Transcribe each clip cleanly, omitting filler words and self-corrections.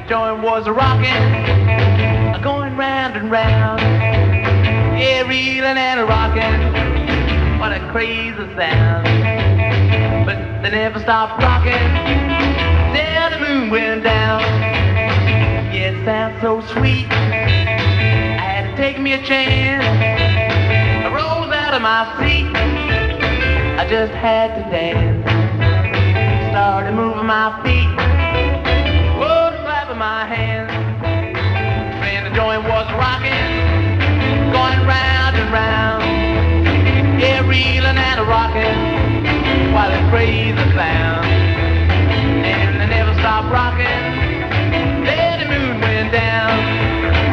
joint was a rockin', going round and round. Yeah, reeling and a rockin', what a crazy sound. But they never stopped rockin' till the moon went down. Yeah, it sounds so sweet, I had to take me a chance. I rose out of my seat, I just had to dance. Started moving my feet, clapping my hands. And the joint was rocking, going round and round. Yeah, reeling and a rocking, while it crazy sound. And they never stopped rocking, then the moon went down.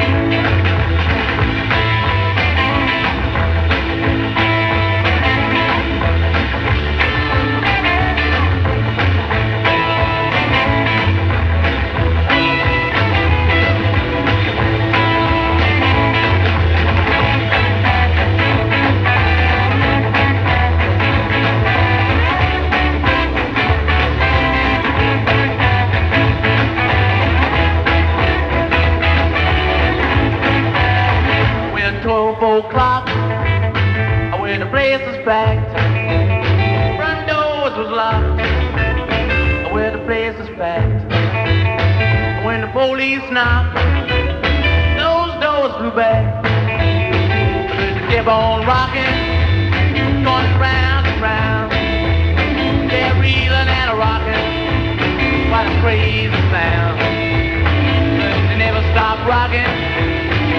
O'clock, when the place was packed, front doors was locked, when the place was packed. When the police knocked, those doors flew back. But it kept on rocking, going round and round. Yeah, reeling and a rocking, what a crazy sound. But they never stopped rocking.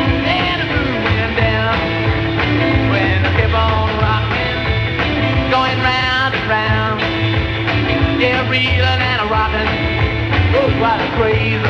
Going round and round, yeah, reeling and a rocking, oh, what a crazy